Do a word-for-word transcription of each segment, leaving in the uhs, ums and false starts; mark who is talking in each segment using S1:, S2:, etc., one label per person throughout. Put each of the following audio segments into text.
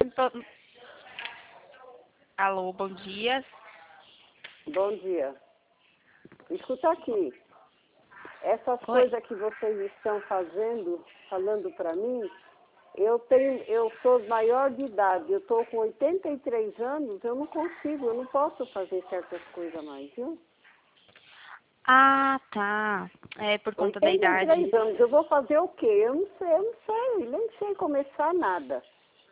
S1: pro- Alô, bom dia.
S2: Bom dia. Escuta aqui. Essas
S1: Oi.
S2: coisas que vocês estão fazendo, falando para mim, eu tenho, eu sou maior de idade, eu estou com oitenta e três anos, eu não consigo, eu não posso fazer certas coisas mais, viu?
S1: Ah, tá. É por conta da
S2: oitenta e três
S1: idade.
S2: anos, eu vou fazer o quê? Eu não sei, eu não sei, nem sei começar nada.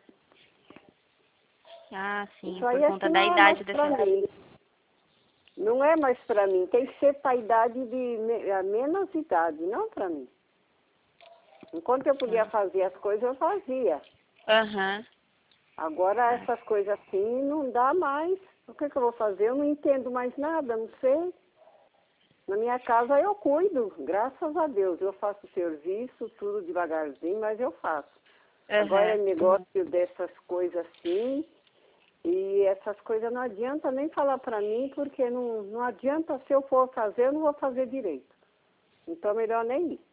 S1: Ah, sim,
S2: Isso
S1: por
S2: aí acho
S1: conta
S2: que
S1: da
S2: não é mais
S1: idade
S2: para
S1: dessa.
S2: mim. Não é mais para mim, tem que ser para a idade de me- a menos idade, não para mim. Enquanto eu podia fazer as coisas, eu fazia.
S1: Aham.
S2: Agora essas coisas assim não dá mais. O que, que eu vou fazer? Eu não entendo mais nada, não sei. Na minha casa eu cuido, graças a Deus. Eu faço serviço, tudo devagarzinho, mas eu faço. Agora é
S1: Aham.
S2: negócio dessas coisas assim. E essas coisas não adianta nem falar para mim, porque não, não adianta, se eu for fazer, eu não vou fazer direito. Então melhor nem ir.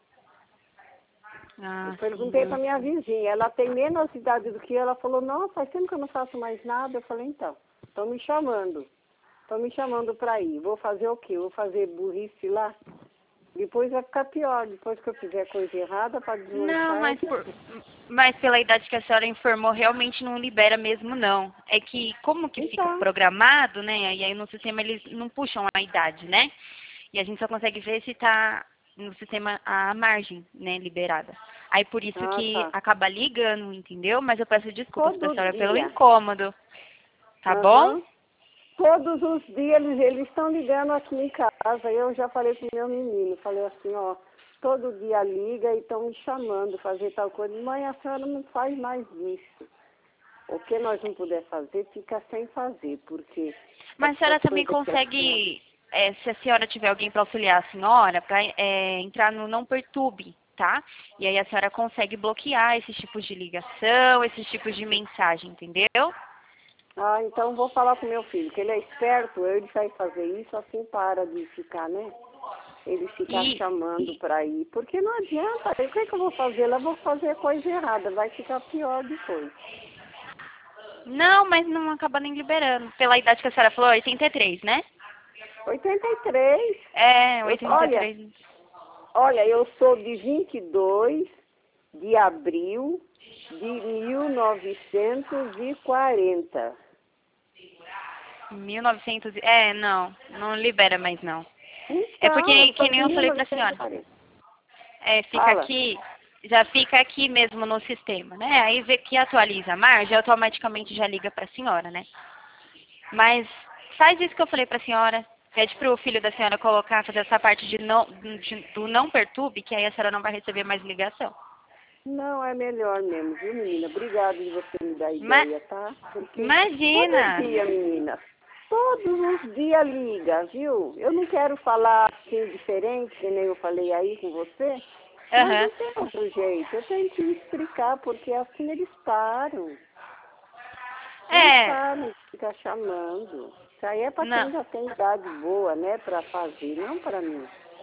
S2: Eu
S1: Ah, sim.
S2: perguntei para
S1: Eu...
S2: minha vizinha, ela tem menos idade do que eu, ela falou, não, faz tempo que eu não faço mais nada. Eu falei, então, estão me chamando, estão me chamando para ir. Vou fazer o quê? Vou fazer burrice lá? Depois vai ficar pior, depois que eu fizer coisa errada para
S1: Não,
S2: desmanchar. É
S1: mas,
S2: que...
S1: por... mas pela idade que a senhora informou, realmente não libera mesmo, não. É que como que fica
S2: Então,
S1: programado, né? E aí no sistema eles não puxam a idade, né? E a gente só consegue ver se tá no sistema a margem, né, liberada. Aí por isso
S2: ah,
S1: que
S2: tá.
S1: acaba ligando, entendeu? Mas eu peço desculpas pra
S2: Todo
S1: senhora pelo
S2: dia.
S1: incômodo, tá bom?
S2: Aham. Todos os dias eles eles estão ligando aqui em casa. Eu já falei pro meu menino, falei assim, ó, todo dia liga e estão me chamando, fazer tal coisa. Mãe, a senhora não faz mais isso. O que nós não puder fazer, fica sem fazer, porque
S1: Mas a senhora
S2: essas
S1: também
S2: coisas que a senhora...
S1: consegue, é, se a senhora tiver alguém para auxiliar a senhora, para entrar no Não Perturbe, tá? E aí a senhora consegue bloquear esses tipos de ligação, esses tipos de mensagem, entendeu?
S2: Ah, então vou falar com meu filho, que ele é esperto, ele vai fazer isso, assim para de ficar, né? Ele ficar
S1: E
S2: chamando para ir. Porque não adianta, o que, é que eu vou fazer? Lá vou fazer coisa errada, vai ficar pior depois.
S1: não, mas não acaba nem liberando. Pela idade que a senhora falou, oitenta e três, né?
S2: oitenta e três.
S1: É,
S2: Eu, olha,
S1: oitenta e três.
S2: olha, eu sou de vinte e dois de abril de mil novecentos e quarenta.
S1: mil e novecentos. e- É, não, não libera mais não. É
S2: Então, eu
S1: porque, que
S2: sou
S1: nem
S2: de
S1: eu falei pra senhora,
S2: mil novecentos e quarenta.
S1: é, fica
S2: Fala.
S1: aqui, já fica aqui mesmo no sistema, né? Aí vê que atualiza a margem, automaticamente já liga pra senhora, né? Mas faz isso que eu falei pra senhora, pede pro filho da senhora colocar, fazer essa parte de não, de- do não perturbe, que aí a senhora não vai receber mais ligação.
S2: Não, é melhor mesmo, viu, menina? Obrigada de você me dar
S1: Ma-
S2: ideia, tá? Porque todo
S1: Imagina!
S2: dia, menina, todos os dias liga, viu? Eu não quero falar assim diferente, que nem eu falei aí com você, mas
S1: Aham.
S2: não tem outro jeito. Eu tenho que explicar, porque assim eles param. Eles
S1: É,
S2: param de ficar chamando. Isso aí é para
S1: não.
S2: quem já tem idade boa, né, para fazer, não para mim.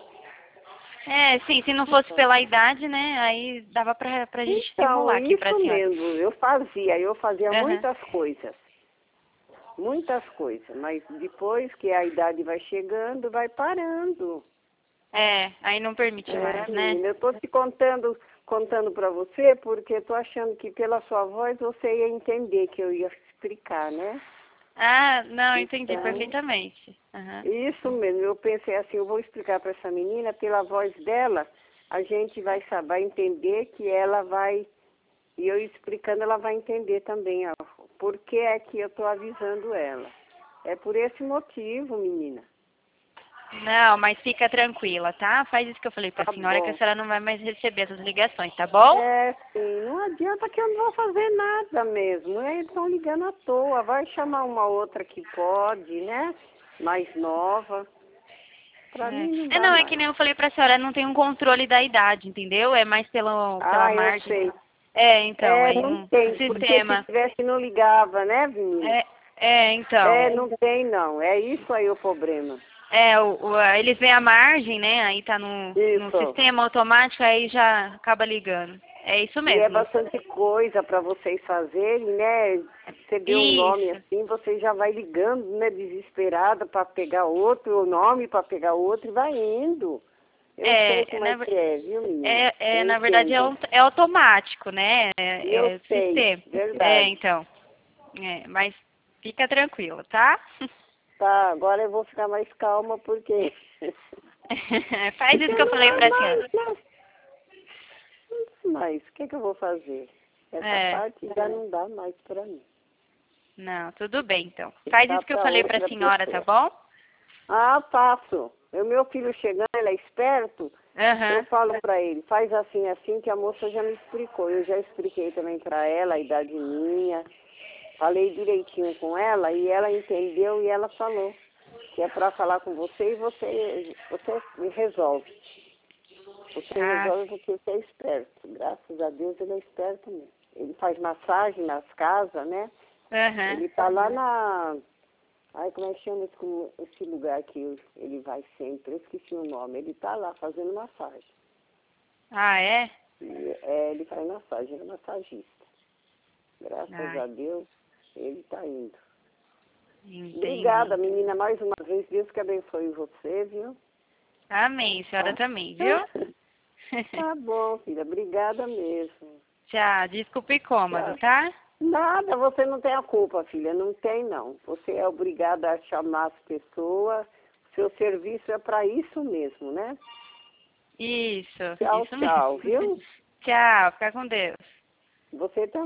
S1: É, sim, se não fosse pela idade, né, aí dava pra, pra gente
S2: Então,
S1: simular aqui pra
S2: isso
S1: senhora.
S2: mesmo, eu fazia, eu fazia
S1: Aham.
S2: muitas coisas. Muitas coisas, mas depois que a idade vai chegando, vai parando.
S1: É, aí não permite
S2: É,
S1: mais, né?
S2: menina, eu estou te contando, contando para você, porque estou achando que pela sua voz você ia entender que eu ia explicar, né?
S1: Ah, não, entendi
S2: Então,
S1: perfeitamente. Aham.
S2: isso mesmo, eu pensei assim, eu vou explicar para essa menina, pela voz dela, a gente vai saber, vai entender que ela vai, e eu explicando, ela vai entender também, ó, por que é que eu estou avisando ela. É por esse motivo, menina.
S1: Não, mas fica tranquila, tá? Faz isso que eu falei pra
S2: Tá
S1: senhora, que a
S2: bom.
S1: senhora não vai mais receber essas ligações, tá bom?
S2: É, sim, não adianta que eu não vou fazer nada mesmo. Eles estão ligando à toa. Vai chamar uma outra que pode, né? Mais nova. Pra mim não
S1: É. É,
S2: dá
S1: não, é que
S2: mais.
S1: nem eu falei pra senhora, não tem um controle da idade, entendeu? É mais pelo, pela
S2: Ah, eu
S1: margem.
S2: sei.
S1: É, então,
S2: É,
S1: aí
S2: não
S1: um
S2: tem, porque se
S1: sistema.
S2: tivesse não ligava, né, menina?
S1: É, é, então.
S2: É, não tem não. É isso aí o problema.
S1: É, o, o, eles veem a margem, né? Aí tá no, no
S2: Isso.
S1: sistema automático, aí já acaba ligando. É isso
S2: E
S1: mesmo.
S2: é bastante coisa para vocês fazerem, né? Você deu um nome
S1: Isso.
S2: assim, você já vai ligando, né? Desesperada para pegar outro, o nome para pegar outro e vai indo. Eu sei
S1: É,
S2: como
S1: na,
S2: é
S1: ver-
S2: que é, viu, menina?
S1: é, é,
S2: Eu
S1: na verdade é,
S2: entendo.
S1: um- é automático, né?
S2: E eu
S1: É, é
S2: sei,
S1: sistema. É,
S2: verdade.
S1: então. É, mas fica tranquilo, tá?
S2: Tá, agora eu vou ficar mais calma porque...
S1: Faz isso
S2: porque
S1: que eu
S2: não
S1: falei
S2: dá
S1: pra senhora.
S2: mais, né? Mas o que, que eu vou fazer? Essa
S1: É,
S2: parte já não dá mais para mim.
S1: não, tudo bem então. Faz
S2: Tá
S1: isso que eu
S2: para
S1: falei pra
S2: outra
S1: senhora, tá
S2: pessoa.
S1: bom?
S2: Ah, faço. O meu filho chegando, ele é esperto, eu
S1: Aham.
S2: falo para ele, faz assim, assim, que a moça já me explicou. Eu já expliquei também para ela a idade minha, falei direitinho com ela e ela entendeu e ela falou que é para falar com você e você, você resolve. Você
S1: Ah,
S2: resolve porque você é esperto. Graças a Deus ele é esperto mesmo. Ele faz massagem nas casas, né?
S1: aham.
S2: Ele tá lá na... Ai, como é que chama esse, esse lugar que ele vai sempre? Eu esqueci o nome. Ele tá lá fazendo massagem.
S1: Ah, é?
S2: E, é, ele faz massagem, ele é massagista. Graças
S1: Ai,
S2: a Deus, ele tá indo.
S1: entendi.
S2: Obrigada, menina, mais uma vez. Deus que abençoe você, viu?
S1: Amém, senhora
S2: Tá?
S1: também, viu?
S2: Tá bom, filha. Obrigada mesmo.
S1: Tchau, desculpe o incômodo,
S2: Tchau.
S1: tá?
S2: Nada, você não tem a culpa, filha. Não tem, não. Você é obrigada a chamar as pessoas. Seu serviço é para isso mesmo, né?
S1: Isso,
S2: Tchau,
S1: isso mesmo.
S2: tchau, viu?
S1: Tchau, fica com Deus.
S2: Você também.